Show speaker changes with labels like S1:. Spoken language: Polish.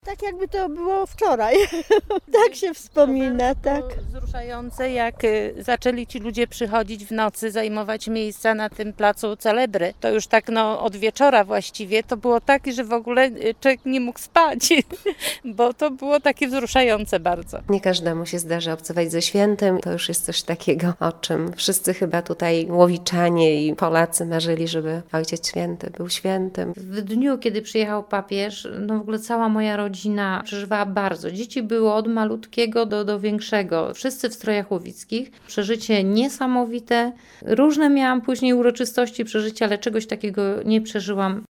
S1: Tak jakby to było wczoraj. Tak się wspomina, tak.
S2: Było wzruszające, jak zaczęli ci ludzie przychodzić w nocy, zajmować miejsca na tym placu Celebry. To już tak od wieczora właściwie. To było tak, że w ogóle człowiek nie mógł spać, bo to było takie wzruszające bardzo.
S3: Nie każdemu się zdarza obcować ze świętym. To już jest coś takiego, o czym wszyscy chyba tutaj łowiczanie i Polacy marzyli, żeby Ojciec Święty był świętym.
S4: W dniu, kiedy przyjechał papież, w ogóle cała moja rodzina przeżywała bardzo. Dzieci było od malutkiego do większego. Wszyscy w strojach łowickich. Przeżycie niesamowite. Różne miałam później uroczystości, przeżycia, ale czegoś takiego nie przeżyłam.